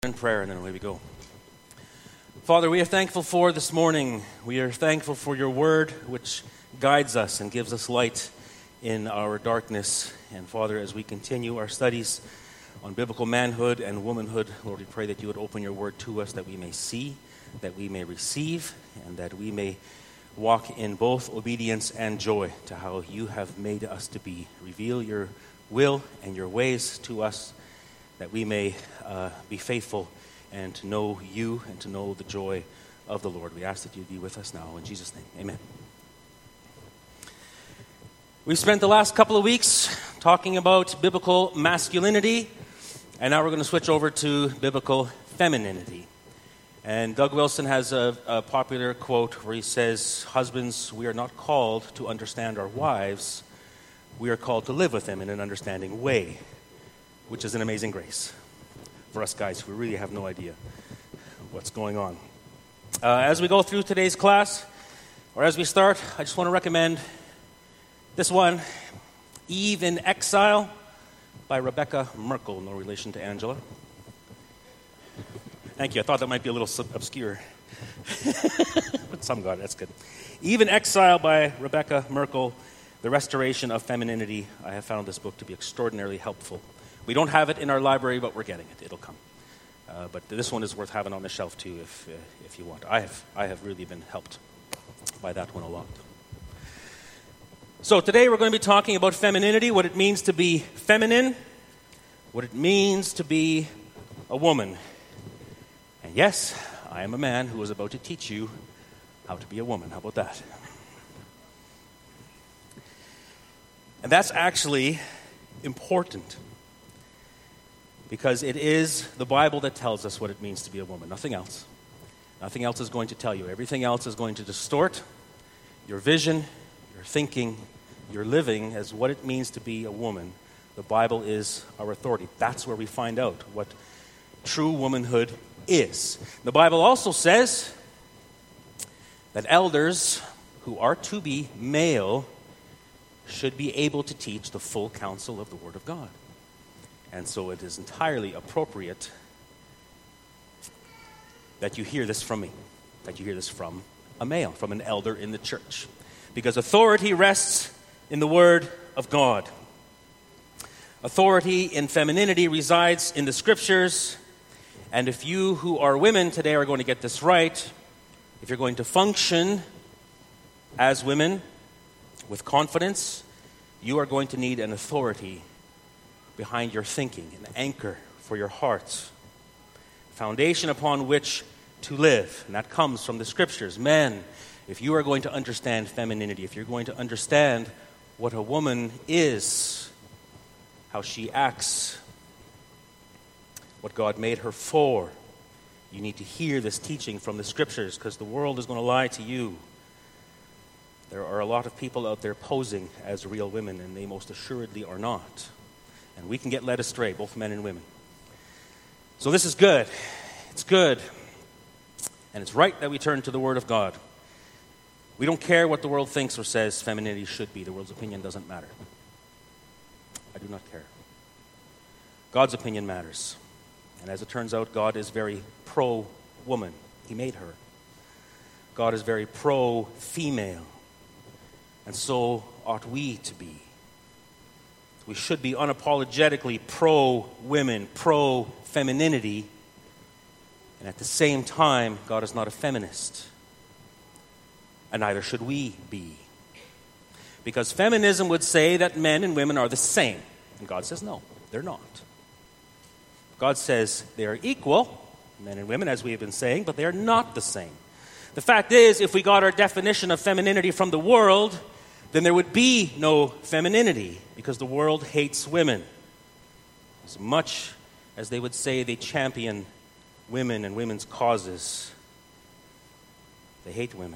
In prayer, and then away we go. Father, we are thankful for this morning. We are thankful for your word, which guides us and gives us light in our darkness. And Father, as we continue our studies on biblical manhood and womanhood, Lord, we pray that you would open your word to us, that we may see, that we may receive, and that we may walk in both obedience and joy to how you have made us to be. Reveal your will and your ways to us, that we may be faithful and to know you and to know the joy of the Lord. We ask that you be with us now. In Jesus' name, amen. We've spent the last couple of weeks talking about biblical masculinity, and now we're going to switch over to biblical femininity. And Doug Wilson has a popular quote where he says, "Husbands, we are not called to understand our wives. We are called to live with them in an understanding way," which is an amazing grace for us guys who really have no idea what's going on. As we go through today's class, or as we start, I just want to recommend this one, Eve in Exile by Rebecca Merkel, no relation to Angela. Thank you. I thought that might be a little obscure. But some got it. That's good. Eve in Exile by Rebecca Merkel, The Restoration of Femininity. I have found this book to be extraordinarily helpful. We don't have it in our library, but we're getting it. It'll come. But this one is worth having on the shelf, too, if you want. I have really been helped by that one a lot. So today we're going to be talking about femininity, what it means to be feminine, what it means to be a woman. And yes, I am a man who is about to teach you how to be a woman. How about that? And that's actually important, because it is the Bible that tells us what it means to be a woman, nothing else. Nothing else is going to tell you. Everything else is going to distort your vision, your thinking, your living as what it means to be a woman. The Bible is our authority. That's where we find out what true womanhood is. The Bible also says that elders who are to be male should be able to teach the full counsel of the Word of God. And so it is entirely appropriate that you hear this from me, that you hear this from a male, from an elder in the church. Because authority rests in the Word of God. Authority in femininity resides in the Scriptures. And if you who are women today are going to get this right, if you're going to function as women with confidence, you are going to need an authority behind your thinking, an anchor for your hearts, foundation upon which to live. And that comes from the Scriptures. Men, if you are going to understand femininity, if you're going to understand what a woman is, how she acts, what God made her for, you need to hear this teaching from the Scriptures, because the world is going to lie to you. There are a lot of people out there posing as real women, and they most assuredly are not. And we can get led astray, both men and women. So this is good. It's good. And it's right that we turn to the Word of God. We don't care what the world thinks or says femininity should be. The world's opinion doesn't matter. I do not care. God's opinion matters. And as it turns out, God is very pro-woman. He made her. God is very pro-female. And so ought we to be. We should be unapologetically pro-women, pro-femininity. And at the same time, God is not a feminist. And neither should we be. Because feminism would say that men and women are the same. And God says, no, they're not. God says they are equal, men and women, as we have been saying, but they are not the same. The fact is, if we got our definition of femininity from the world, then there would be no femininity, because the world hates women. As much as they would say they champion women and women's causes, they hate women.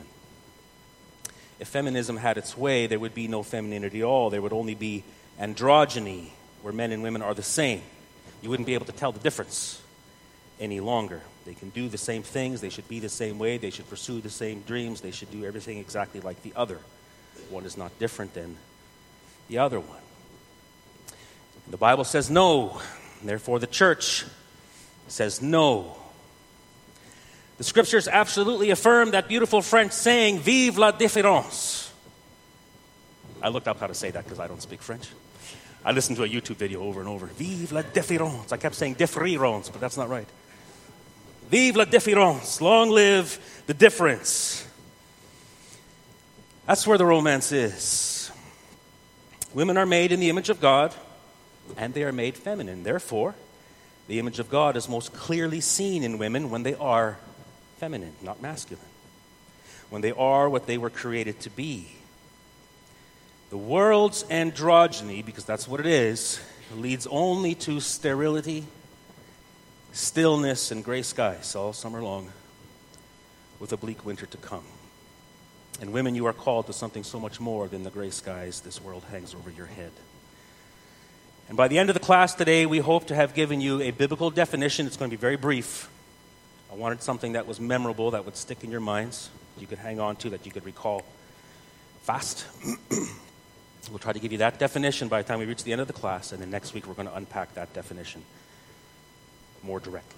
If feminism had its way, there would be no femininity at all. There would only be androgyny, where men and women are the same. You wouldn't be able to tell the difference any longer. They can do the same things. They should be the same way. They should pursue the same dreams. They should do everything exactly like the other. One is not different than the other one. The Bible says no. Therefore, the church says no. The scriptures absolutely affirm that beautiful French saying, vive la différence. I looked up how to say that because I don't speak French. I listened to a YouTube video over and over. Vive la différence. I kept saying différence, but that's not right. Vive la différence. Long live the difference. That's where the romance is. Women are made in the image of God, and they are made feminine. Therefore, the image of God is most clearly seen in women when they are feminine, not masculine. When they are what they were created to be. The world's androgyny, because that's what it is, leads only to sterility, stillness, and gray skies all summer long, with a bleak winter to come. And women, you are called to something so much more than the gray skies this world hangs over your head. And by the end of the class today, we hope to have given you a biblical definition. It's going to be very brief. I wanted something that was memorable, that would stick in your minds, you could hang on to, that you could recall fast. We'll try to give you that definition by the time we reach the end of the class, and then next week we're going to unpack that definition more directly.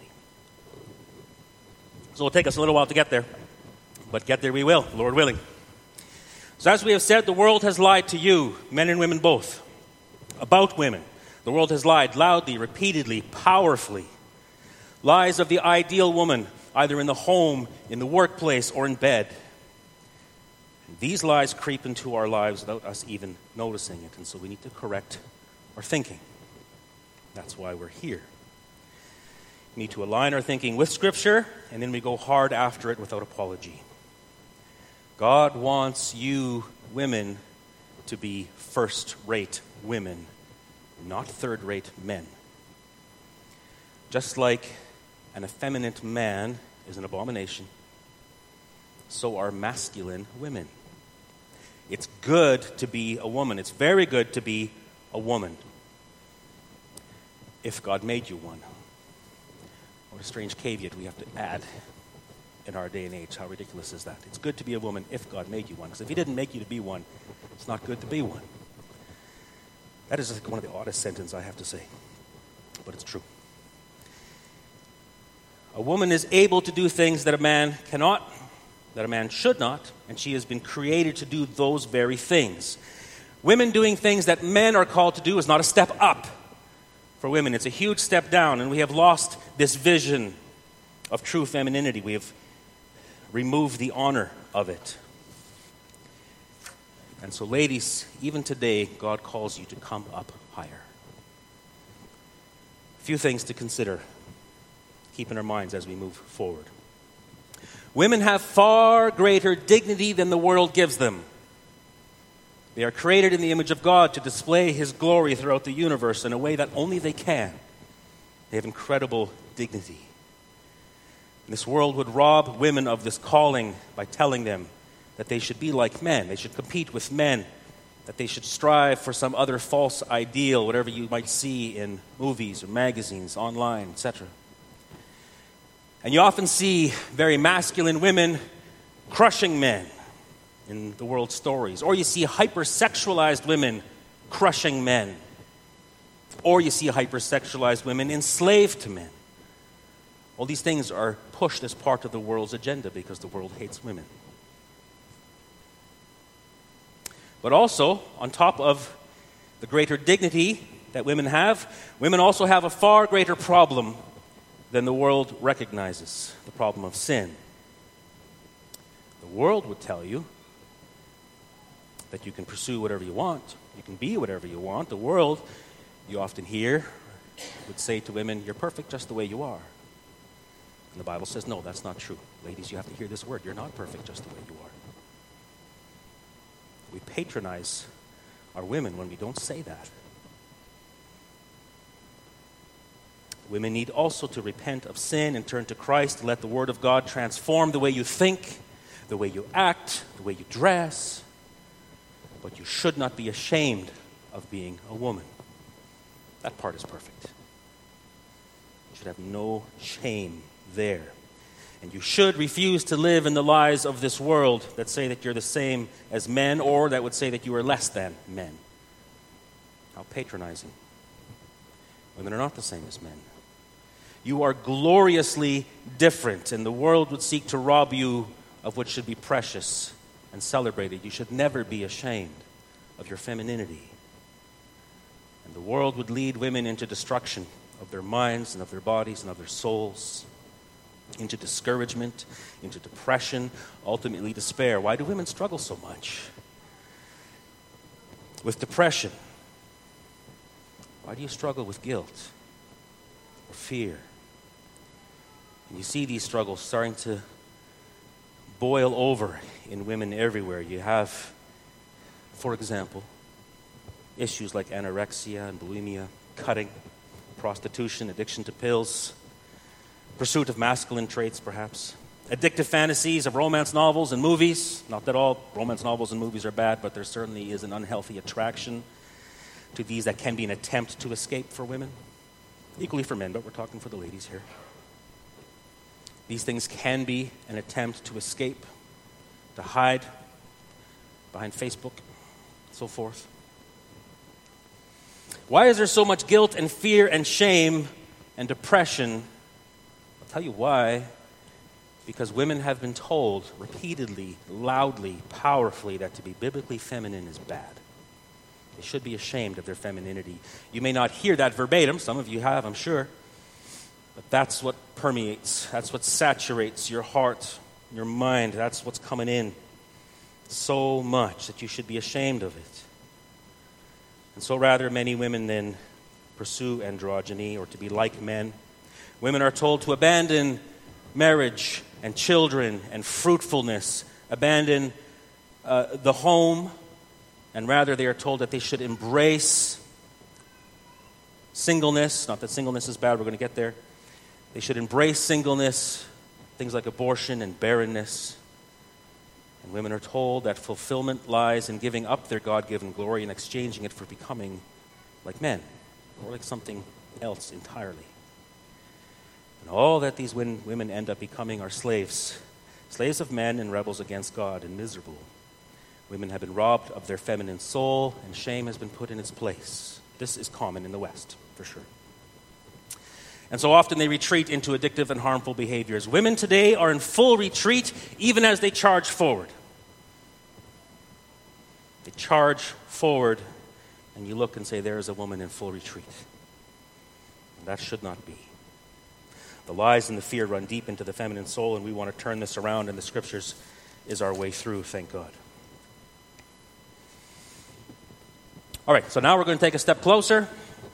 So it'll take us a little while to get there, but get there we will, Lord willing. So as we have said, the world has lied to you, men and women both, about women. The world has lied loudly, repeatedly, powerfully. Lies of the ideal woman, either in the home, in the workplace, or in bed. And these lies creep into our lives without us even noticing it, and so we need to correct our thinking. That's why we're here. We need to align our thinking with Scripture, and then we go hard after it without apology. God wants you, women, to be first-rate women, not third-rate men. Just like an effeminate man is an abomination, so are masculine women. It's good to be a woman. It's very good to be a woman, if God made you one. What a strange caveat we have to add in our day and age. How ridiculous is that? It's good to be a woman if God made you one, because if He didn't make you to be one, it's not good to be one. That is like one of the oddest sentences I have to say, but it's true. A woman is able to do things that a man cannot, that a man should not, and she has been created to do those very things. Women doing things that men are called to do is not a step up for women. It's a huge step down, and we have lost this vision of true femininity. We have removed the honor of it. And so, ladies, even today, God calls you to come up higher. A few things to consider. Keep in our minds as we move forward. Women have far greater dignity than the world gives them. They are created in the image of God to display His glory throughout the universe in a way that only they can. They have incredible dignity. This world would rob women of this calling by telling them that they should be like men, they should compete with men, that they should strive for some other false ideal, whatever you might see in movies or magazines, online, etc. And you often see very masculine women crushing men in the world's stories. Or you see hypersexualized women crushing men. Or you see hypersexualized women enslaved to men. All these things are pushed as part of the world's agenda because the world hates women. But also, on top of the greater dignity that women also have a far greater problem than the world recognizes, the problem of sin. The world would tell you that you can pursue whatever you want, you can be whatever you want. The world, you often hear, would say to women, you're perfect just the way you are. And the Bible says, no, that's not true. Ladies, you have to hear this word. You're not perfect just the way you are. We patronize our women when we don't say that. Women need also to repent of sin and turn to Christ, to let the Word of God transform the way you think, the way you act, the way you dress. But you should not be ashamed of being a woman. That part is perfect. You should have no shame there. And you should refuse to live in the lies of this world that say that you're the same as men, or that would say that you are less than men. How patronizing. Women are not the same as men. You are gloriously different, and the world would seek to rob you of what should be precious and celebrated. You should never be ashamed of your femininity. And the world would lead women into destruction of their minds and of their bodies and of their souls, into discouragement, into depression, ultimately despair. Why do women struggle so much with depression? Why do you struggle with guilt or fear? And you see these struggles starting to boil over in women everywhere. You have, for example, issues like anorexia and bulimia, cutting, prostitution, addiction to pills, pursuit of masculine traits, perhaps, addictive fantasies of romance novels and movies. Not that all romance novels and movies are bad, but there certainly is an unhealthy attraction to these that can be an attempt to escape for women. Equally for men, but we're talking for the ladies here. These things can be an attempt to escape, to hide behind Facebook, so forth. Why is there so much guilt and fear and shame and depression? I'll tell you why. Because women have been told repeatedly, loudly, powerfully that to be biblically feminine is bad. They should be ashamed of their femininity. You may not hear that verbatim. Some of you have, I'm sure. But that's what permeates. That's what saturates your heart, your mind. That's what's coming in so much that you should be ashamed of it. And so rather, many women then pursue androgyny or to be like men. Women are told to abandon marriage and children and fruitfulness, abandon the home, and rather they are told that they should embrace singleness. Not that singleness is bad, we're going to get there. They should embrace singleness, things like abortion and barrenness. And women are told that fulfillment lies in giving up their God-given glory and exchanging it for becoming like men, or like something else entirely. And all that these women end up becoming are slaves. Slaves of men and rebels against God and miserable. Women have been robbed of their feminine soul, and shame has been put in its place. This is common in the West, for sure. And so often they retreat into addictive and harmful behaviors. Women today are in full retreat, even as they charge forward. They charge forward, and you look and say, there is a woman in full retreat. And that should not be. The lies and the fear run deep into the feminine soul, and we want to turn this around, and the Scriptures is our way through, thank God. All right, so now we're going to take a step closer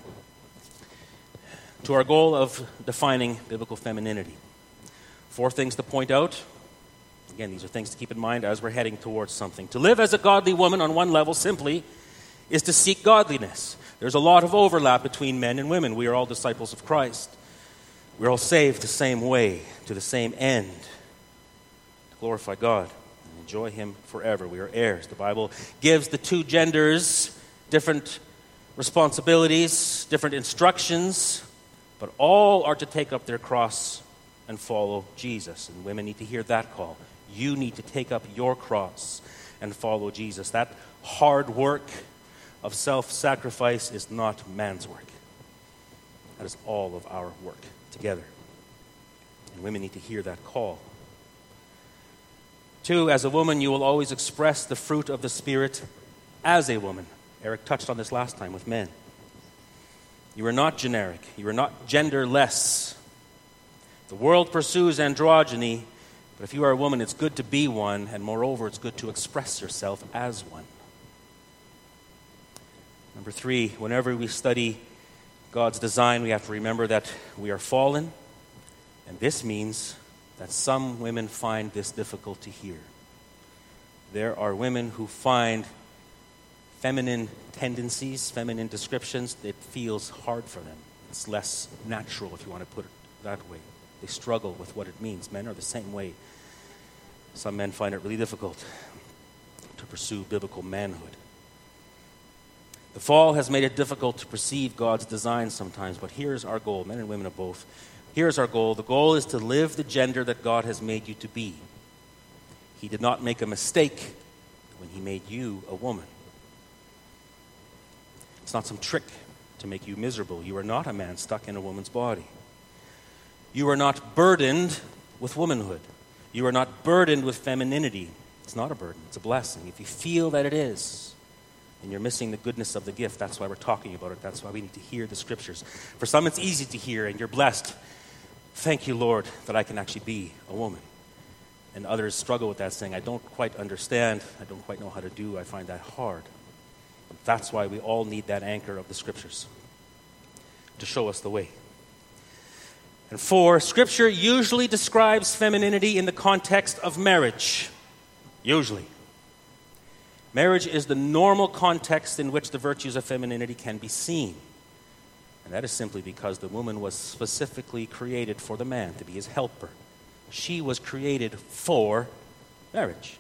to our goal of defining biblical femininity. 4 things to point out. Again, these are things to keep in mind as we're heading towards something. To live as a godly woman on one level simply is to seek godliness. There's a lot of overlap between men and women. We are all disciples of Christ. We're all saved the same way, to the same end, to glorify God and enjoy Him forever. We are heirs. The Bible gives the 2 genders different responsibilities, different instructions, but all are to take up their cross and follow Jesus. And women need to hear that call. You need to take up your cross and follow Jesus. That hard work of self-sacrifice is not man's work. That is all of our work together. And women need to hear that call. 2, as a woman, you will always express the fruit of the Spirit as a woman. Eric touched on this last time with men. You are not generic. You are not genderless. The world pursues androgyny, but if you are a woman, it's good to be one, and moreover, it's good to express yourself as one. Number 3, whenever we study God's design, we have to remember that we are fallen, and this means that some women find this difficult to hear. There are women who find feminine tendencies, feminine descriptions, it feels hard for them. It's less natural, if you want to put it that way. They struggle with what it means. Men are the same way. Some men find it really difficult to pursue biblical manhood. The fall has made it difficult to perceive God's design sometimes, but here's our goal, men and women of both. Here's our goal. The goal is to live the gender that God has made you to be. He did not make a mistake when He made you a woman. It's not some trick to make you miserable. You are not a man stuck in a woman's body. You are not burdened with womanhood. You are not burdened with femininity. It's not a burden. It's a blessing. If you feel that it is, and you're missing the goodness of the gift, that's why we're talking about it. That's why we need to hear the Scriptures. For some, it's easy to hear, and you're blessed. Thank you, Lord, that I can actually be a woman. And others struggle with that, saying, I don't quite understand. I don't quite know how to do. I find that hard. That's why we all need that anchor of the Scriptures to show us the way. And 4, Scripture usually describes femininity in the context of marriage. Usually. Marriage is the normal context in which the virtues of femininity can be seen. And that is simply because the woman was specifically created for the man to be his helper. She was created for marriage.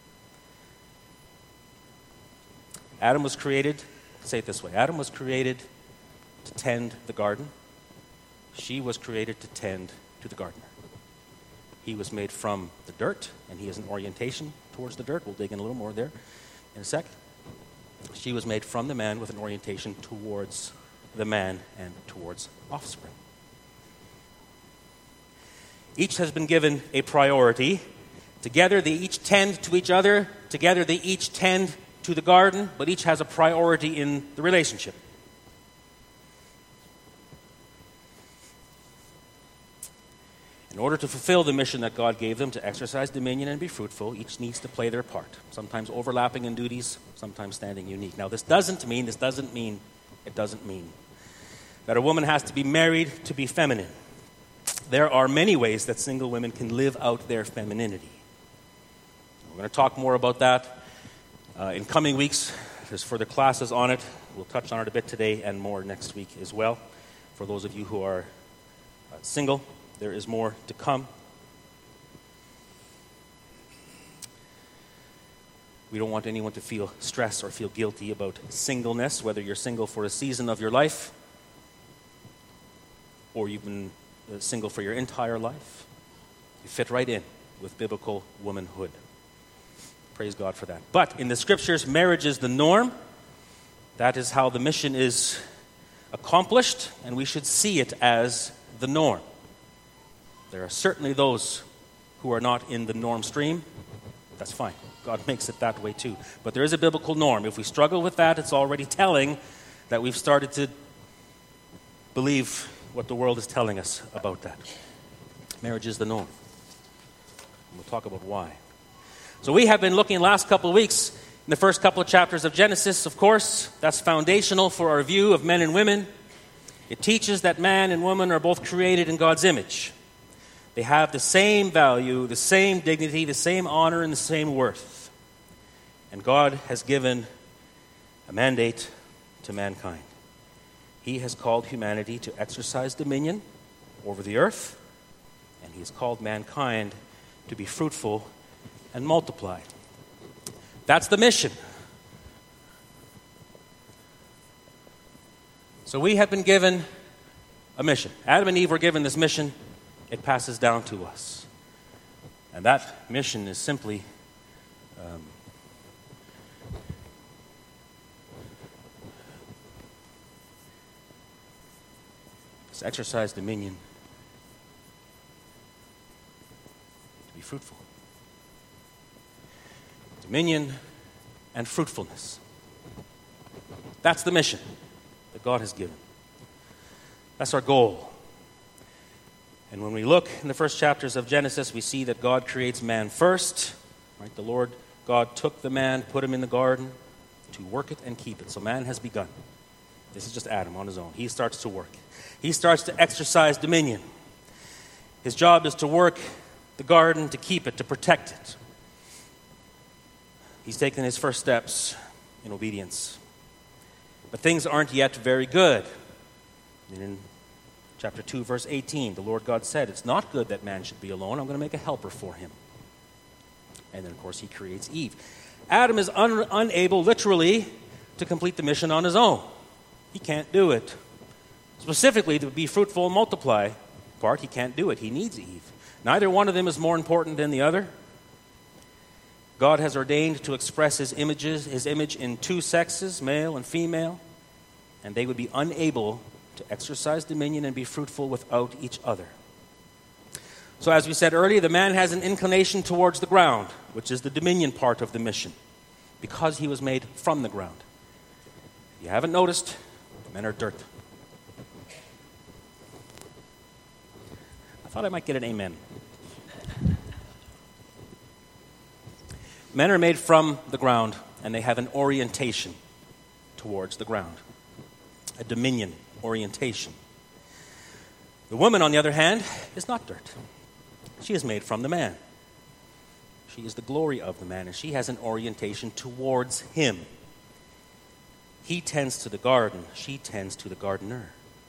Adam was created, say it this way, Adam was created to tend the garden. She was created to tend to the gardener. He was made from the dirt, and he has an orientation towards the dirt. We'll dig in a little more there in a sec. She was made from the man with an orientation towards the man and towards offspring. Each has been given a priority. Together they each tend to each other. Together they each tend to the garden, but each has a priority in the relationship. In order to fulfill the mission that God gave them to exercise dominion and be fruitful, each needs to play their part, sometimes overlapping in duties, sometimes standing unique. Now, this doesn't mean that a woman has to be married to be feminine. There are many ways that single women can live out their femininity. We're going to talk more about that in coming weeks. There's further classes on it. We'll touch on it a bit today and more next week as well. For those of you who are single, there is more to come. We don't want anyone to feel stress or feel guilty about singleness, whether you're single for a season of your life or you've been single for your entire life. You fit right in with biblical womanhood. Praise God for that. But in the Scriptures, marriage is the norm. That is how the mission is accomplished, and we should see it as the norm. There are certainly those who are not in the norm stream. That's fine. God makes it that way too. But there is a biblical norm. If we struggle with that, it's already telling that we've started to believe what the world is telling us about that. Marriage is the norm. And we'll talk about why. So we have been looking the last couple of weeks in the first couple of chapters of Genesis, of course. That's foundational for our view of men and women. It teaches that man and woman are both created in God's image. They have the same value, the same dignity, the same honor, and the same worth. And God has given a mandate to mankind. He has called humanity to exercise dominion over the earth, and He has called mankind to be fruitful and multiply. That's the mission. So we have been given a mission. Adam and Eve were given this mission. It passes down to us. And that mission is simply to exercise dominion, to be fruitful. Dominion and fruitfulness. That's the mission that God has given. That's our goal. And when we look in the first chapters of Genesis, we see that God creates man first. Right? The Lord God took the man, put him in the garden to work it and keep it. So man has begun. This is just Adam on his own. He starts to work. He starts to exercise dominion. His job is to work the garden, to keep it, to protect it. He's taken his first steps in obedience. But things aren't yet very good. In chapter 2, verse 18, the Lord God said, "It's not good that man should be alone. I'm going to make a helper for him." And then, of course, He creates Eve. Adam is unable, literally, to complete the mission on his own. He can't do it. Specifically, to be fruitful and multiply part, he can't do it. He needs Eve. Neither one of them is more important than the other. God has ordained to express His image in two sexes, male and female, and they would be unable to exercise dominion and be fruitful without each other. So as we said earlier, the man has an inclination towards the ground, which is the dominion part of the mission, because he was made from the ground. If you haven't noticed, men are dirt. I thought I might get an amen. Men are made from the ground, and they have an orientation towards the ground, a dominion orientation. The woman, on the other hand, is not dirt. She is made from the man. She is the glory of the man, and she has an orientation towards him. He tends to the garden. She tends to the gardener.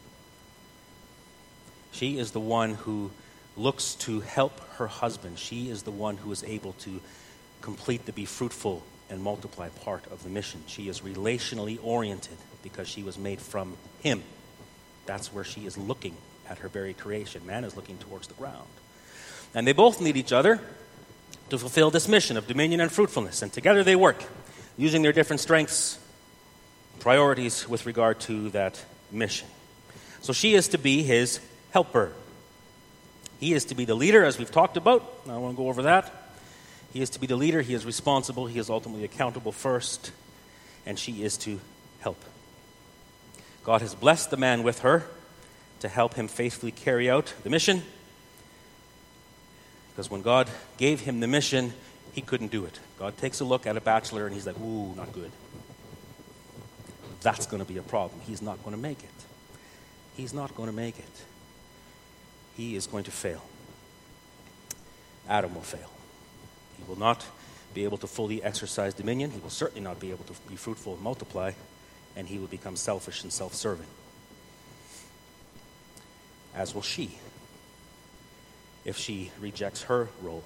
She is the one who looks to help her husband. She is the one who is able to complete the be fruitful and multiply part of the mission. She is relationally oriented because she was made from him. That's where she is looking at her very creation. Man is looking towards the ground. And they both need each other to fulfill this mission of dominion and fruitfulness. And together they work, using their different strengths, priorities with regard to that mission. So she is to be his helper. He is to be the leader, as we've talked about. I don't want to go over that. He is to be the leader. He is responsible. He is ultimately accountable first. And she is to help. God has blessed the man with her to help him faithfully carry out the mission. Because when God gave him the mission, he couldn't do it. God takes a look at a bachelor and he's like, ooh, not good. That's going to be a problem. He's not going to make it. He's not going to make it. He is going to fail. Adam will fail. He will not be able to fully exercise dominion. He will certainly not be able to be fruitful and multiply. And he will become selfish and self-serving. As will she, if she rejects her role.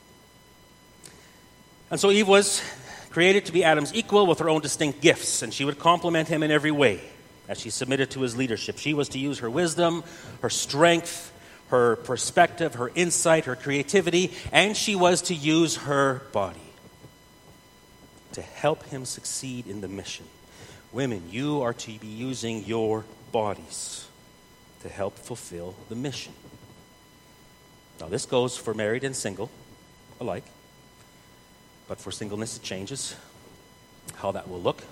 And so Eve was created to be Adam's equal with her own distinct gifts, and she would complement him in every way as she submitted to his leadership. She was to use her wisdom, her strength, her perspective, her insight, her creativity, and she was to use her body to help him succeed in the mission. Women, you are to be using your bodies to help fulfill the mission. Now, this goes for married and single alike, but for singleness it changes how that will look.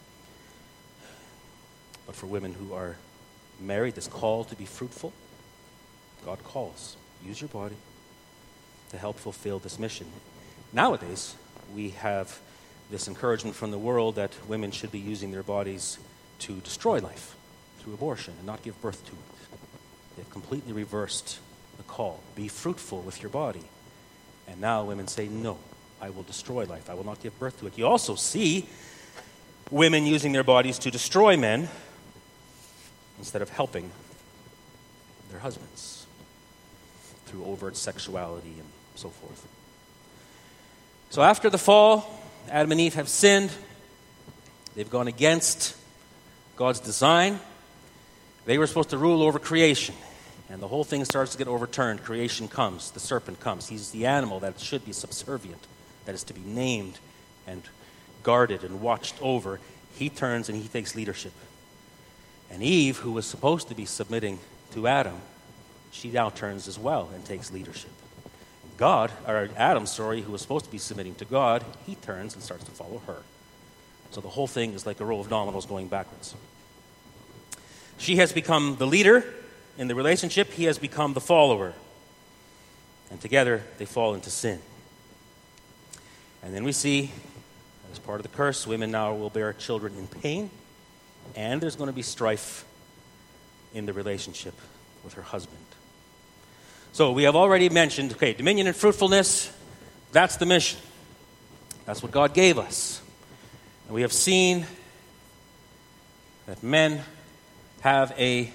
But for women who are married, this call to be fruitful, God calls. Use your body to help fulfill this mission. Nowadays, we have this encouragement from the world that women should be using their bodies to destroy life through abortion and not give birth to it. They've completely reversed the call. Be fruitful with your body. And now women say, no, I will destroy life. I will not give birth to it. You also see women using their bodies to destroy men instead of helping their husbands through overt sexuality and so forth. So after the fall, Adam and Eve have sinned. They've gone against God's design. They were supposed to rule over creation. And the whole thing starts to get overturned. Creation comes. The serpent comes. He's the animal that should be subservient, that is to be named and guarded and watched over. He turns and he takes leadership. And Eve, who was supposed to be submitting to Adam, she now turns as well and takes leadership. Adam, who was supposed to be submitting to God, he turns and starts to follow her. So the whole thing is like a row of dominoes going backwards. She has become the leader in the relationship. He has become the follower. And together they fall into sin. And then we see, as part of the curse, women now will bear children in pain. And there's going to be strife in the relationship with her husband. So we have already mentioned, dominion and fruitfulness, that's the mission. That's what God gave us. And we have seen that men have a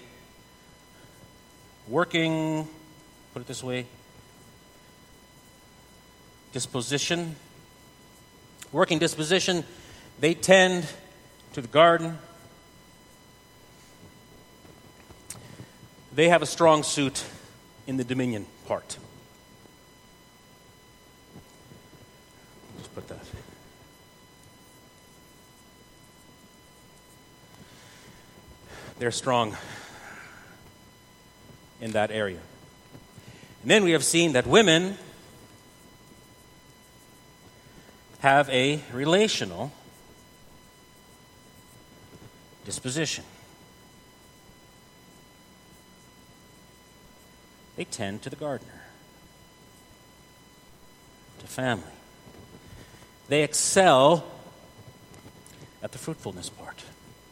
working, put it this way, working disposition. They tend to the garden. They have a strong suit in the dominion part. Just put that. They're strong in that area. And then we have seen that women have a relational disposition. They tend to the gardener, to family. They excel at the fruitfulness part.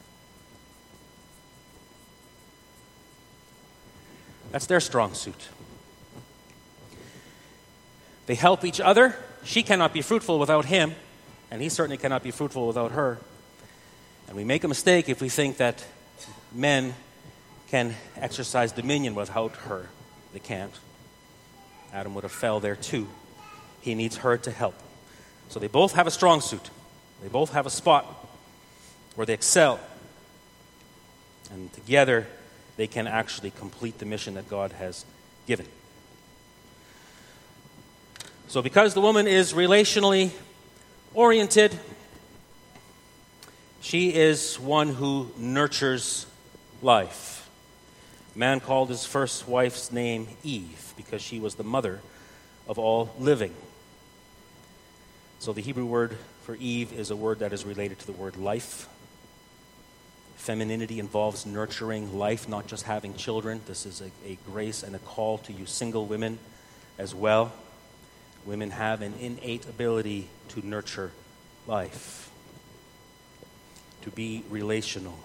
That's their strong suit. They help each other. She cannot be fruitful without him, and he certainly cannot be fruitful without her. And we make a mistake if we think that men can exercise dominion without her. They can't. Adam would have fell there too. He needs her to help. So they both have a strong suit. They both have a spot where they excel. And together they can actually complete the mission that God has given. So because the woman is relationally oriented, she is one who nurtures life. Man called his first wife's name Eve because she was the mother of all living. So the Hebrew word for Eve is a word that is related to the word life. Femininity involves nurturing life, not just having children. This is a grace and a call to you single women as well. Women have an innate ability to nurture life, to be relational.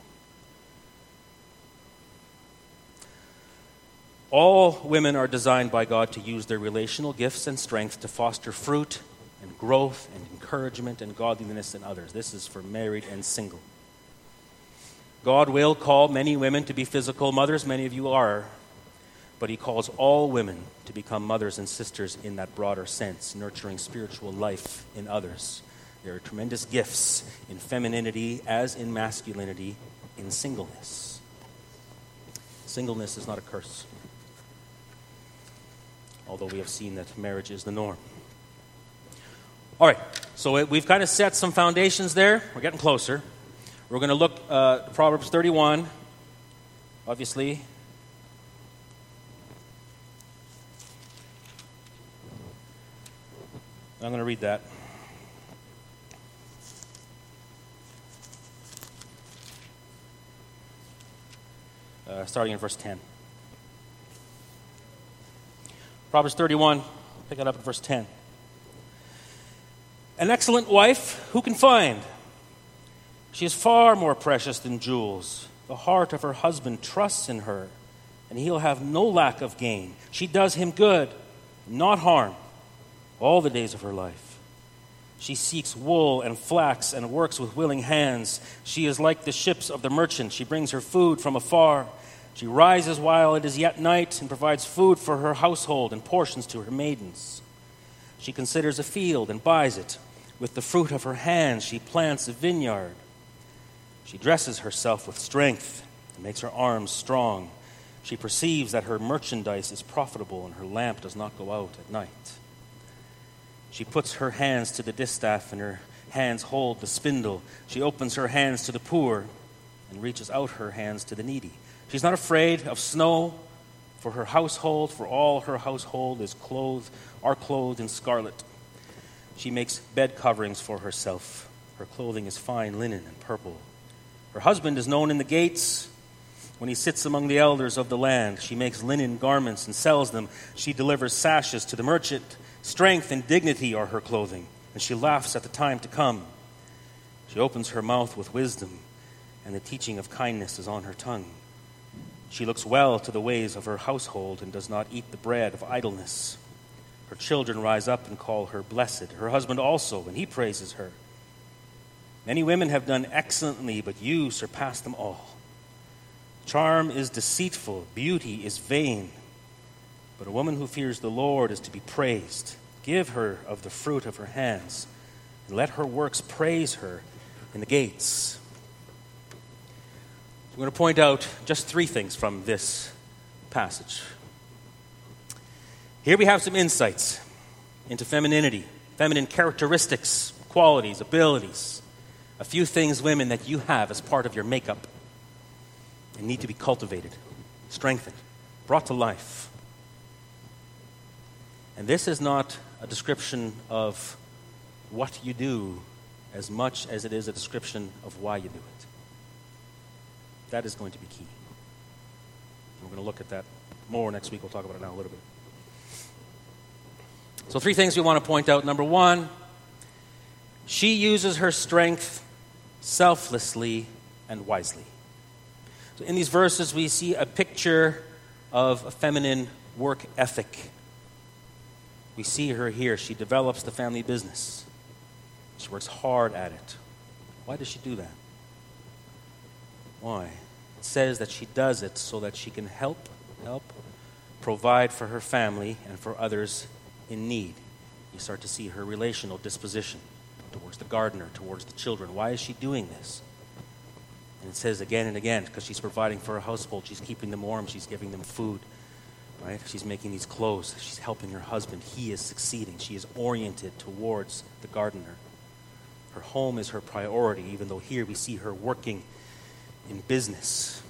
All women are designed by God to use their relational gifts and strength to foster fruit and growth and encouragement and godliness in others. This is for married and single. God will call many women to be physical mothers. Many of you are. But he calls all women to become mothers and sisters in that broader sense, nurturing spiritual life in others. There are tremendous gifts in femininity as in masculinity in singleness. Singleness is not a curse, although we have seen that marriage is the norm. All right, so we've kind of set some foundations there. We're getting closer. We're going to look at Proverbs 31, obviously. I'm going to read that. Starting in verse 10. Proverbs 31, pick it up at verse 10. An excellent wife, who can find? She is far more precious than jewels. The heart of her husband trusts in her, and he'll have no lack of gain. She does him good, not harm, all the days of her life. She seeks wool and flax and works with willing hands. She is like the ships of the merchant. She brings her food from afar. She rises while it is yet night and provides food for her household and portions to her maidens. She considers a field and buys it. With the fruit of her hands she plants a vineyard. She dresses herself with strength and makes her arms strong. She perceives that her merchandise is profitable and her lamp does not go out at night. She puts her hands to the distaff and her hands hold the spindle. She opens her hands to the poor and reaches out her hands to the needy. She's not afraid of snow for her household, for all her household are clothed in scarlet. She makes bed coverings for herself. Her clothing is fine linen and purple. Her husband is known in the gates when he sits among the elders of the land. She makes linen garments and sells them. She delivers sashes to the merchant. Strength and dignity are her clothing, and she laughs at the time to come. She opens her mouth with wisdom, and the teaching of kindness is on her tongue. She looks well to the ways of her household and does not eat the bread of idleness. Her children rise up and call her blessed. Her husband also, and he praises her. Many women have done excellently, but you surpass them all. Charm is deceitful, beauty is vain. But a woman who fears the Lord is to be praised. Give her of the fruit of her hands, and let her works praise her in the gates. I'm going to point out just 3 things from this passage. Here we have some insights into femininity, feminine characteristics, qualities, abilities. A few things, women, that you have as part of your makeup and need to be cultivated, strengthened, brought to life. And this is not a description of what you do as much as it is a description of why you do it. That is going to be key. We're going to look at that more next week. We'll talk about it now a little bit. So 3 things we want to point out. Number 1, she uses her strength selflessly and wisely. So in these verses, we see a picture of a feminine work ethic. We see her here. She develops the family business. She works hard at it. Why does she do that? Why? It says that she does it so that she can help provide for her family and for others in need. You start to see her relational disposition towards the gardener, towards the children. Why is she doing this? And it says again and again, because she's providing for her household. She's keeping them warm. She's giving them food. Right? She's making these clothes. She's helping her husband. He is succeeding. She is oriented towards the gardener. Her home is her priority, even though here we see her working in business.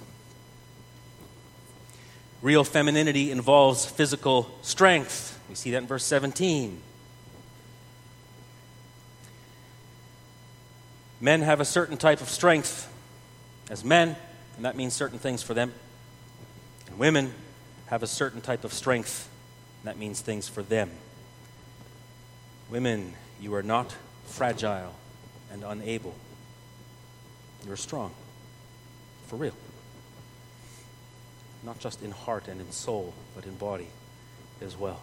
Real femininity involves physical strength. We see that in verse 17. Men have a certain type of strength as men, and that means certain things for them. And women have a certain type of strength, and that means things for them. Women, you are not fragile and unable. You're strong, for real. Not just in heart and in soul, but in body as well.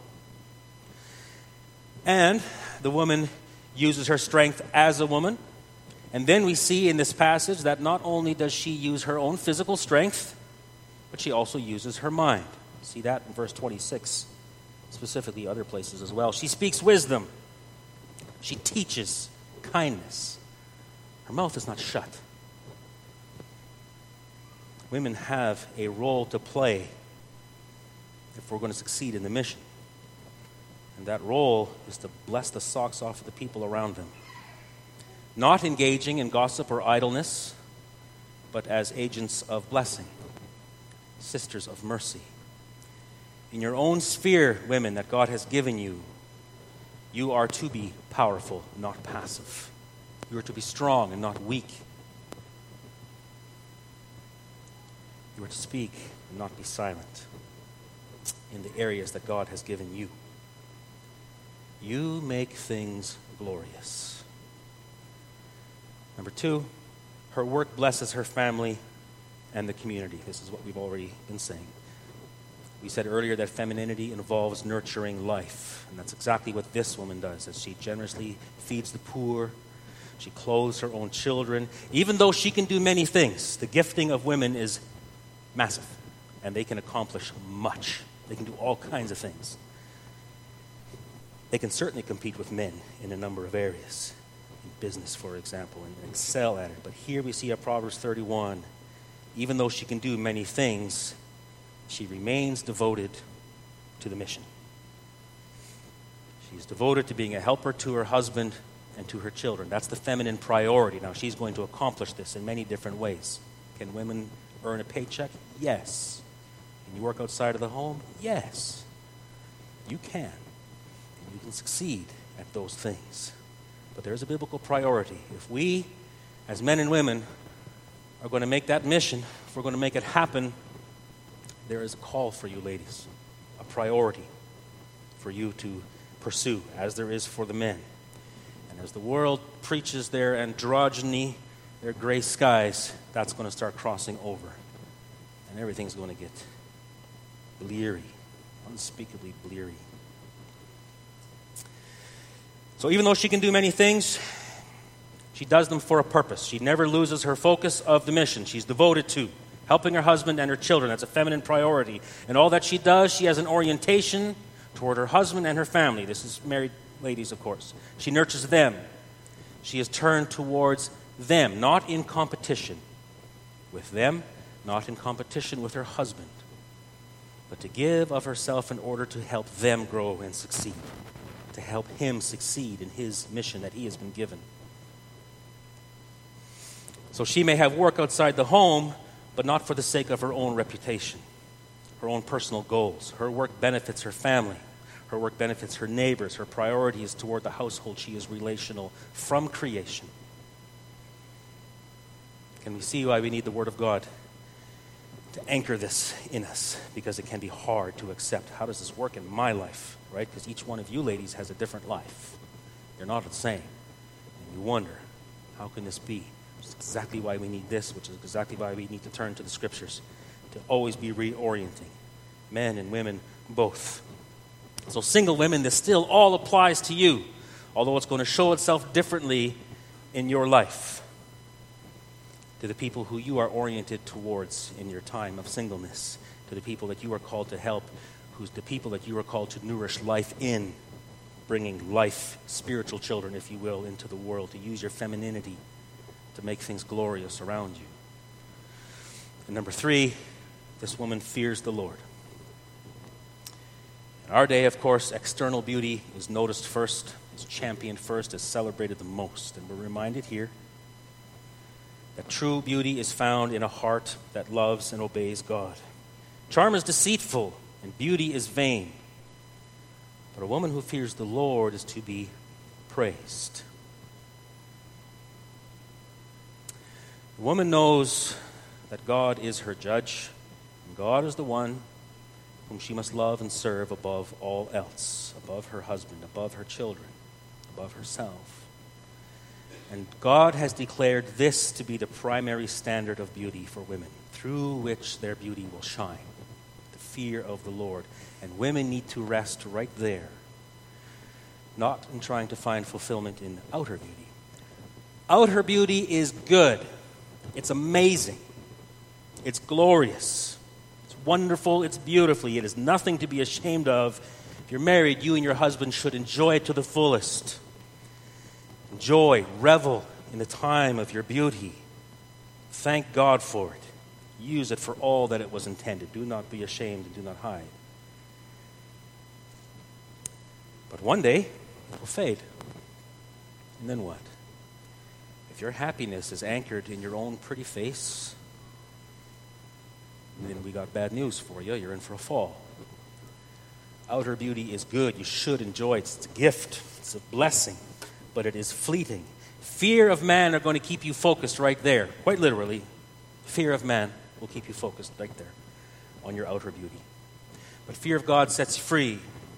And the woman uses her strength as a woman. And then we see in this passage that not only does she use her own physical strength, but she also uses her mind. See that in verse 26, specifically other places as well. She speaks wisdom. She teaches kindness. Her mouth is not shut. Women have a role to play if we're going to succeed in the mission. And that role is to bless the socks off of the people around them. Not engaging in gossip or idleness, but as agents of blessing, sisters of mercy. In your own sphere, women, that God has given you, you are to be powerful, not passive. You are to be strong and not weak. You are to speak and not be silent in the areas that God has given you. You make things glorious. Number 2, her work blesses her family and the community. This is what we've already been saying. We said earlier that femininity involves nurturing life. And that's exactly what this woman does, as she generously feeds the poor. She clothes her own children. Even though she can do many things, the gifting of women is massive. And they can accomplish much. They can do all kinds of things. They can certainly compete with men in a number of areas. In business, for example, and excel at it. But here we see at Proverbs 31, even though she can do many things, she remains devoted to the mission. She's devoted to being a helper to her husband and to her children. That's the feminine priority. Now, she's going to accomplish this in many different ways. Can women earn a paycheck? Yes. Can you work outside of the home? Yes. You can. And you can succeed at those things. But there's a biblical priority. If we, as men and women, are going to make that mission, if we're going to make it happen, there is a call for you, ladies, a priority for you to pursue, as there is for the men. And as the world preaches their androgyny, their gray skies, that's going to start crossing over. And everything's going to get bleary, unspeakably bleary. So even though she can do many things, she does them for a purpose. She never loses her focus of the mission. She's devoted to helping her husband and her children. That's a feminine priority. And all that she does, she has an orientation toward her husband and her family. This is married ladies, of course. She nurtures them. She is turned towards them, not in competition with them, not in competition with her husband, but to give of herself in order to help them grow and succeed, to help him succeed in his mission that he has been given. So she may have work outside the home, but not for the sake of her own reputation, her own personal goals. Her work benefits her family. Her work benefits her neighbors. Her priority is toward the household. She is relational from creation. Can we see why we need the Word of God to anchor this in us? Because it can be hard to accept. How does this work in my life, right? Because each one of you ladies has a different life. You're not the same. And you wonder, how can this be? Which is exactly why we need this, which is exactly why we need to turn to the Scriptures, to always be reorienting. Men and women both. So single women, this still all applies to you, although it's going to show itself differently in your life, to the people who you are oriented towards in your time of singleness, to the people that you are called to help, who's the people that you are called to nourish life in, bringing life, spiritual children, if you will, into the world, to use your femininity to make things glorious around you. And number 3, this woman fears the Lord. In our day, of course, external beauty is noticed first, is championed first, is celebrated the most. And we're reminded here that true beauty is found in a heart that loves and obeys God. Charm is deceitful, and beauty is vain. But a woman who fears the Lord is to be praised. The woman knows that God is her judge, and God is the one whom she must love and serve above all else, above her husband, above her children, above herself. And God has declared this to be the primary standard of beauty for women, through which their beauty will shine, the fear of the Lord. And women need to rest right there, not in trying to find fulfillment in outer beauty. Outer beauty is good. It's amazing. It's glorious. It's wonderful. It's beautiful. It is nothing to be ashamed of. If you're married, you and your husband should enjoy it to the fullest. Enjoy, revel in the time of your beauty. Thank God for it. Use it for all that it was intended. Do not be ashamed and do not hide. But one day, it will fade. And then what? If your happiness is anchored in your own pretty face, then we got bad news for you. You're in for a fall. Outer beauty is good. You should enjoy it. It's a gift. It's a blessing. But it is fleeting. Fear of man are going to keep you focused right there. Quite literally. Fear of man will keep you focused right there on your outer beauty. But fear of God sets you free,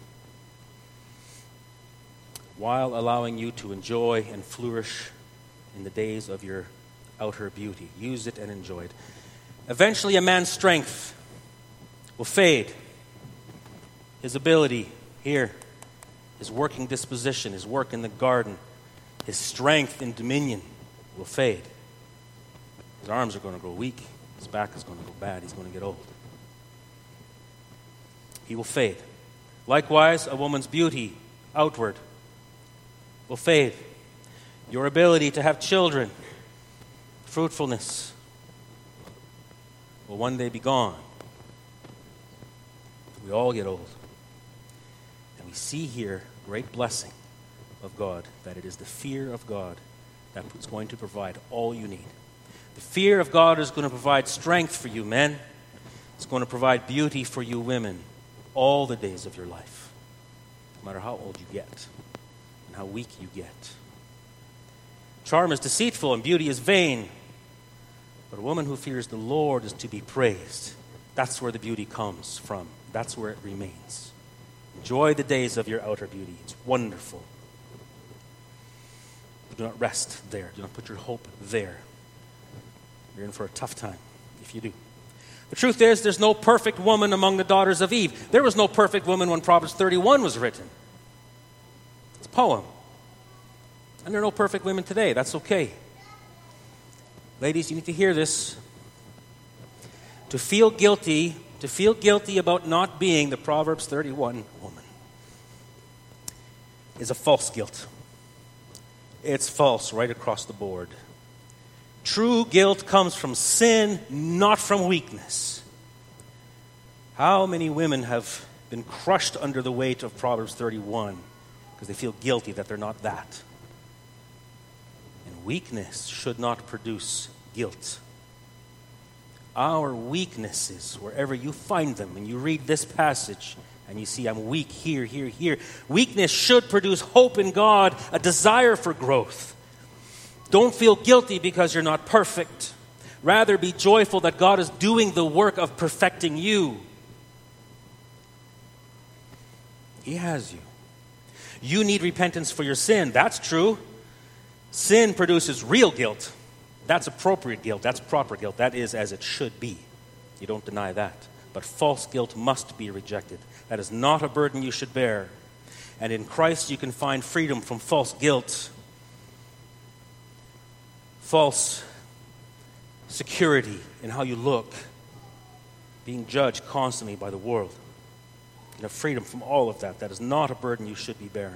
while allowing you to enjoy and flourish in the days of your outer beauty. Use it and enjoy it. Eventually, a man's strength will fade. His ability here, his working disposition, his work in the garden, his strength and dominion will fade. His arms are going to grow weak. His back is going to go bad. He's going to get old. He will fade. Likewise, a woman's beauty outward will fade. Your ability to have children, fruitfulness, will one day be gone. We all get old. And we see here great blessing of God, that it is the fear of God that is going to provide all you need. The fear of God is going to provide strength for you men. It's going to provide beauty for you women all the days of your life, no matter how old you get and how weak you get. Charm is deceitful and beauty is vain, but a woman who fears the Lord is to be praised. That's where the beauty comes from. That's where it remains. Enjoy the days of your outer beauty. It's wonderful. But do not rest there. Do not put your hope there. You're in for a tough time if you do. The truth is, there's no perfect woman among the daughters of Eve. There was no perfect woman when Proverbs 31 was written. It's a poem. And there are no perfect women today. That's okay. Ladies, you need to hear this. To feel guilty about not being the Proverbs 31 woman is a false guilt. It's false right across the board. True guilt comes from sin, not from weakness. How many women have been crushed under the weight of Proverbs 31 because they feel guilty that they're not that? And weakness should not produce guilt. Our weaknesses, wherever you find them, and you read this passage, And you see, I'm weak here, here, here. Weakness should produce hope in God, a desire for growth. Don't feel guilty because you're not perfect. Rather, be joyful that God is doing the work of perfecting you. He has you. You need repentance for your sin. That's true. Sin produces real guilt. That's appropriate guilt. That's proper guilt. That is as it should be. You don't deny that. But false guilt must be rejected. That is not a burden you should bear. And in Christ you can find freedom from false guilt, false security in how you look, being judged constantly by the world. You can have freedom from all of that. That is not a burden you should be bearing.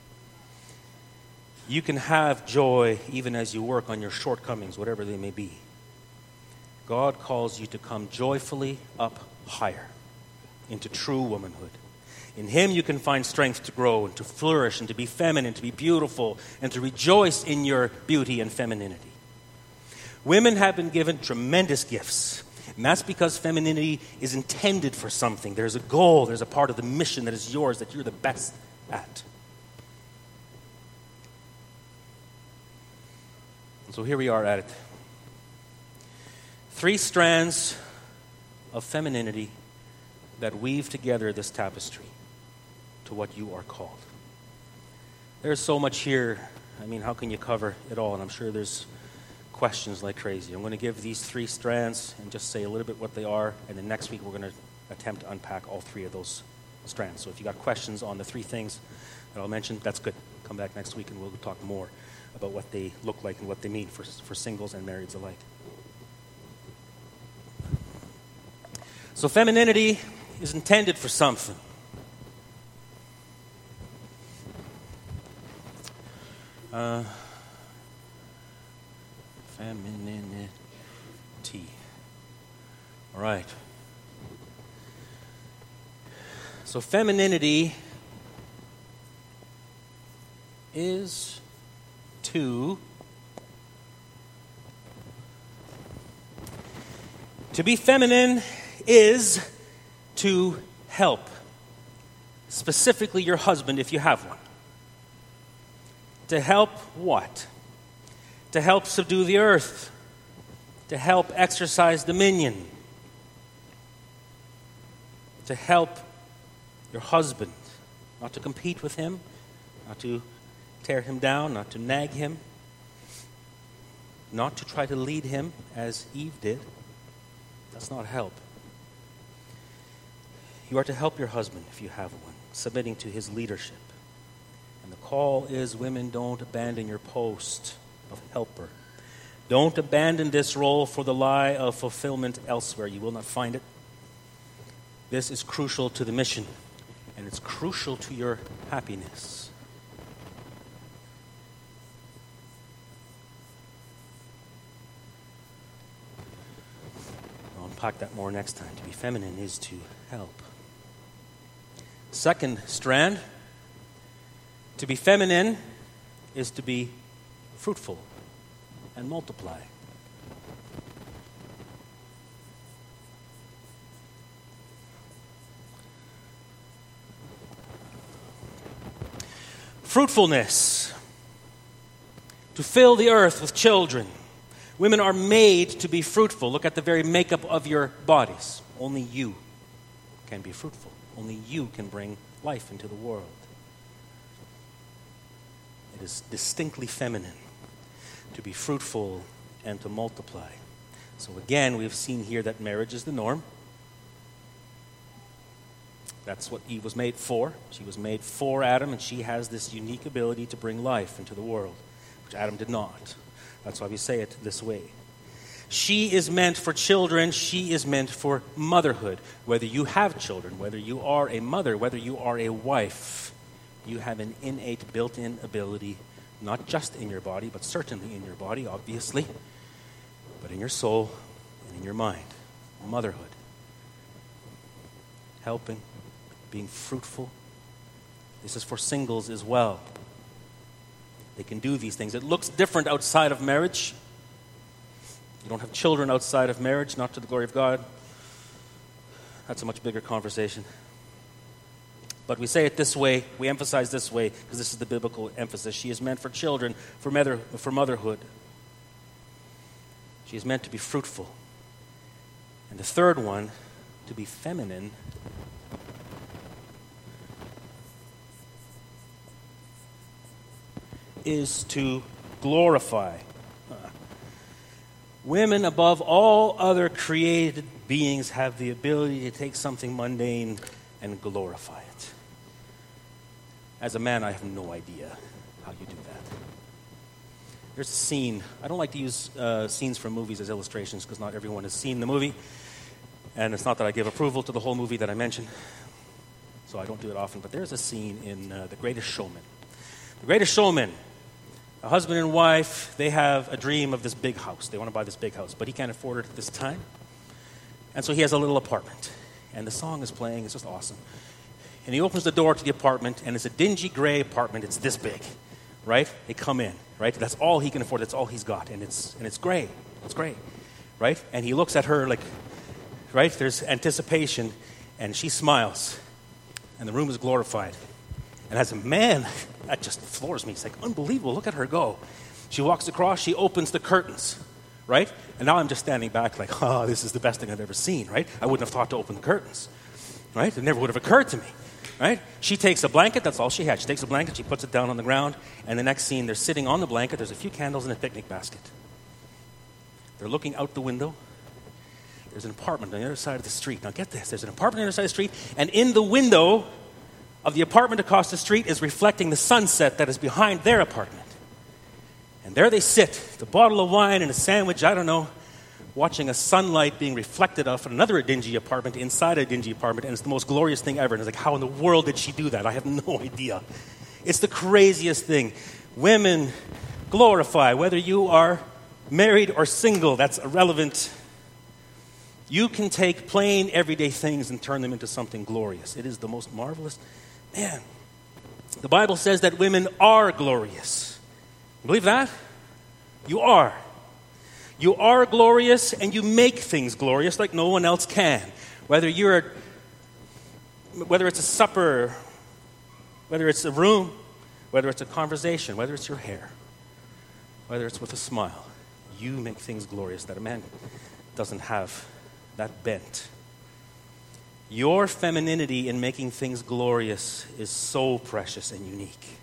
You can have joy even as you work on your shortcomings, whatever they may be. God calls you to come joyfully up higher into true womanhood. In Him you can find strength to grow and to flourish and to be feminine, to be beautiful, and to rejoice in your beauty and femininity. Women have been given tremendous gifts, and that's because femininity is intended for something. There's a goal, there's a part of the mission that is yours, that you're the best at. And so here we are at it. 3 strands of femininity that weave together this tapestry to what you are called. There's so much here. I mean, how can you cover it all? And I'm sure there's questions like crazy. I'm going to give these 3 strands and just say a little bit what they are, and then next week we're going to attempt to unpack all 3 of those strands. So if you got questions on the 3 things that I'll mention, that's good. Come back next week and we'll talk more about what they look like and what they mean for singles and marrieds alike. So femininity is intended for something. Femininity. All right. So femininity is to be feminine is to help, specifically your husband if you have one. To help what? To help subdue the earth. To help exercise dominion. To help your husband. Not to compete with him. Not to tear him down. Not to nag him. Not to try to lead him as Eve did. That's not help. You are to help your husband if you have one, submitting to his leadership. And the call is, women, don't abandon your post of helper. Don't abandon this role for the lie of fulfillment elsewhere. You will not find it. This is crucial to the mission, and it's crucial to your happiness. I'll unpack that more next time. To be feminine is to help. Second strand, to be feminine is to be fruitful and multiply. Fruitfulness, to fill the earth with children. Women are made to be fruitful. Look at the very makeup of your bodies. Only you can be fruitful. Only you can bring life into the world. It is distinctly feminine to be fruitful and to multiply. So again, we've seen here that marriage is the norm. That's what Eve was made for. She was made for Adam, and she has this unique ability to bring life into the world, which Adam did not. That's why we say it this way. She is meant for children. She is meant for motherhood. Whether you have children, whether you are a mother, whether you are a wife, you have an innate, built-in ability, not just in your body, but certainly in your body, obviously, but in your soul and in your mind. Motherhood. Helping, being fruitful. This is for singles as well. They can do these things. It looks different outside of marriage. You don't have children outside of marriage, not to the glory of God. That's a much bigger conversation. But we say it this way, we emphasize this way, because this is the biblical emphasis. She is meant for children, for motherhood. She is meant to be fruitful. And the third one, to be feminine, is to glorify. Women, above all other created beings, have the ability to take something mundane and glorify it. As a man, I have no idea how you do that. There's a scene. I don't like to use scenes from movies as illustrations because not everyone has seen the movie. And it's not that I give approval to the whole movie that I mentioned, so I don't do it often. But there's a scene in The Greatest Showman. The Greatest Showman, a husband and wife, they have a dream of this big house. They want to buy this big house, but he can't afford it at this time. And so he has a little apartment. And the song is playing. It's just awesome. And he opens the door to the apartment, and it's a dingy gray apartment. It's this big, right? They come in, right? That's all he can afford. That's all he's got. And it's gray. It's gray, right? And he looks at her like, right? There's anticipation, and she smiles. And the room is glorified. And as a man, that just floors me. It's like, unbelievable. Look at her go. She walks across. She opens the curtains, right? And now I'm just standing back like, oh, this is the best thing I've ever seen, right? I wouldn't have thought to open the curtains, right? It never would have occurred to me, right? She takes a blanket. That's all she had. She takes a blanket. She puts it down on the ground. And the next scene, they're sitting on the blanket. There's a few candles and a picnic basket. They're looking out the window. There's an apartment on the other side of the street. Now get this. There's an apartment on the other side of the street. And in the window of the apartment across the street is reflecting the sunset that is behind their apartment. And there they sit, with a bottle of wine and a sandwich, I don't know, watching a sunlight being reflected off another dingy apartment inside a dingy apartment, and it's the most glorious thing ever. And it's like, how in the world did she do that? I have no idea. It's the craziest thing. Women glorify, whether you are married or single, that's irrelevant. You can take plain, everyday things and turn them into something glorious. It is the most marvelous. Man, the Bible says that women are glorious. You believe that? You are. You are glorious, and you make things glorious like no one else can. Whether it's a supper, whether it's a room, whether it's a conversation, whether it's your hair, whether it's with a smile, you make things glorious that a man doesn't have that bent. Your femininity in making things glorious is so precious and unique.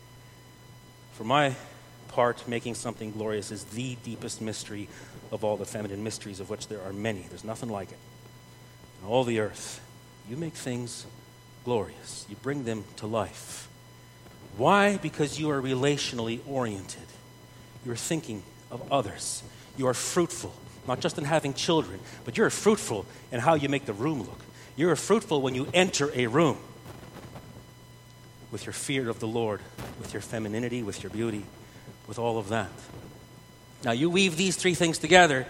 For my part, making something glorious is the deepest mystery of all the feminine mysteries, of which there are many. There's nothing like it. In all the earth, you make things glorious. You bring them to life. Why? Because you are relationally oriented. You're thinking of others. You are fruitful, not just in having children, but you're fruitful in how you make the room look. You're fruitful when you enter a room with your fear of the Lord, with your femininity, with your beauty, with all of that. Now, you weave these three things together.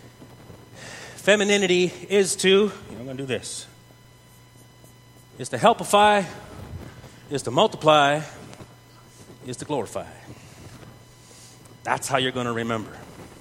Femininity is to, I'm going to do this, is to helpify, is to multiply, is to glorify. That's how you're going to remember.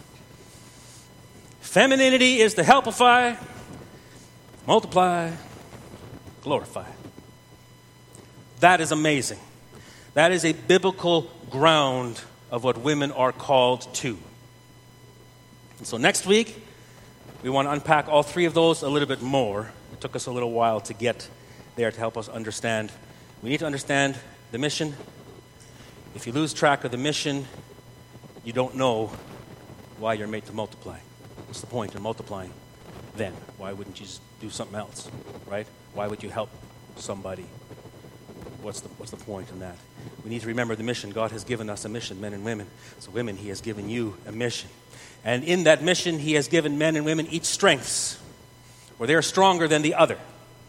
Femininity is to helpify, multiply, glorify. That is amazing. That is a biblical ground of what women are called to. And so next week, we want to unpack all three of those a little bit more. It took us a little while to get there to help us understand. We need to understand the mission. If you lose track of the mission, you don't know why you're made to multiply. What's the point in multiplying then? Why wouldn't you just do something else, right? Why would you help somebody? What's the point in that? We need to remember the mission. God has given us a mission, men and women. So women, He has given you a mission. And in that mission, He has given men and women each strengths, where they are stronger than the other.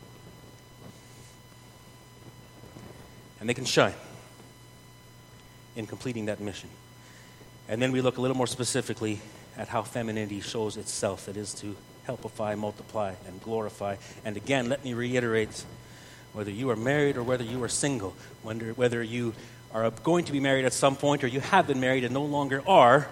And they can shine in completing that mission. And then we look a little more specifically at how femininity shows itself. It is to helpify, multiply, and glorify. And again, let me reiterate, whether you are married or whether you are single, whether you are going to be married at some point or you have been married and no longer are,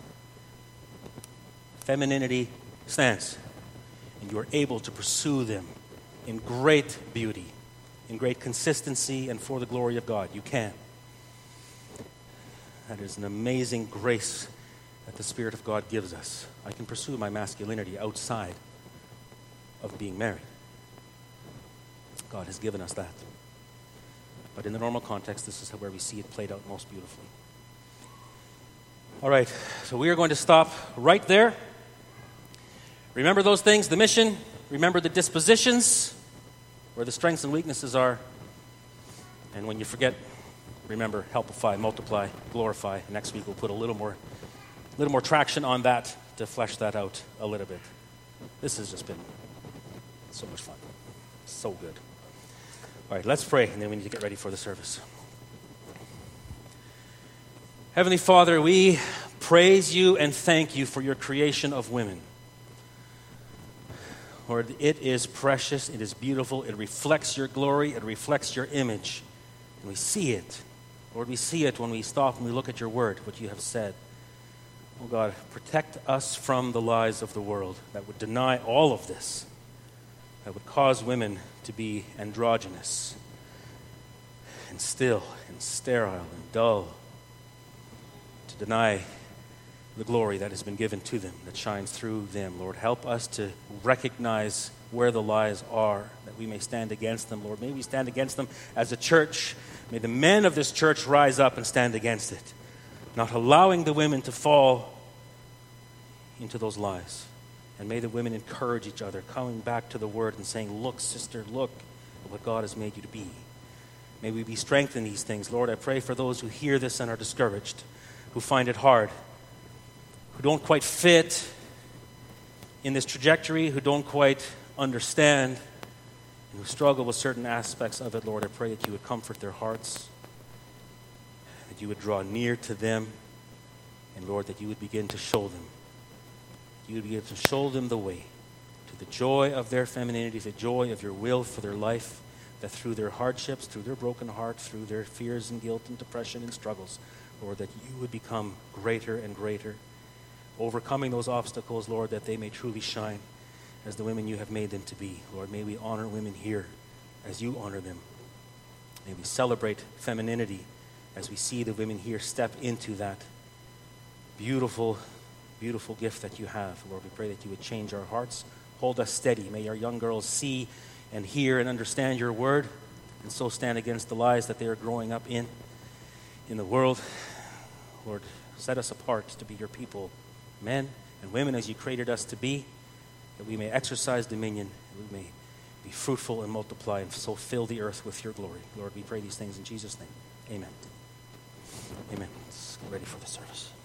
femininity stands. And you are able to pursue them in great beauty in great consistency and for the glory of God. You can. That is an amazing grace that the Spirit of God gives us. I can pursue my masculinity outside of being married. God has given us that. But in the normal context, this is where we see it played out most beautifully. All right, so we are going to stop right there. Remember those things, the mission. Remember the dispositions, where the strengths and weaknesses are. And when you forget, remember, helpify, multiply, glorify. Next week we'll put a little more traction on that to flesh that out a little bit. This has just been so much fun. So good. All right, let's pray, and then we need to get ready for the service. Heavenly Father, we praise you and thank you for your creation of women. Lord, it is precious, it is beautiful, it reflects your glory, it reflects your image. And we see it. Lord, we see it when we stop and we look at your word, what you have said. Oh God, protect us from the lies of the world that would deny all of this, that would cause women to be androgynous and still and sterile and dull, to deny the glory that has been given to them, that shines through them. Lord, help us to recognize where the lies are, that we may stand against them. Lord, may we stand against them as a church. May the men of this church rise up and stand against it, not allowing the women to fall into those lies. And may the women encourage each other, coming back to the word and saying, look, sister, look at what God has made you to be. May we be strengthened in these things. Lord, I pray for those who hear this and are discouraged, who find it hard, who don't quite fit in this trajectory, who don't quite understand, and who struggle with certain aspects of it. Lord, I pray that you would comfort their hearts, that you would draw near to them, and Lord, that you would begin to show them. You would begin to show them the way to the joy of their femininity, the joy of your will for their life, that through their hardships, through their broken heart, through their fears and guilt and depression and struggles, Lord, that you would become greater and greater, overcoming those obstacles, Lord, that they may truly shine as the women you have made them to be. Lord, may we honor women here as you honor them. May we celebrate femininity as we see the women here step into that beautiful, beautiful gift that you have. Lord, we pray that you would change our hearts, hold us steady. May our young girls see and hear and understand your word, and so stand against the lies that they are growing up in the world. Lord, set us apart to be your people, men and women as you created us to be, that we may exercise dominion, that we may be fruitful and multiply, and so fill the earth with your glory. Lord, we pray these things in Jesus' name. Amen. Amen. Let's get ready for the service.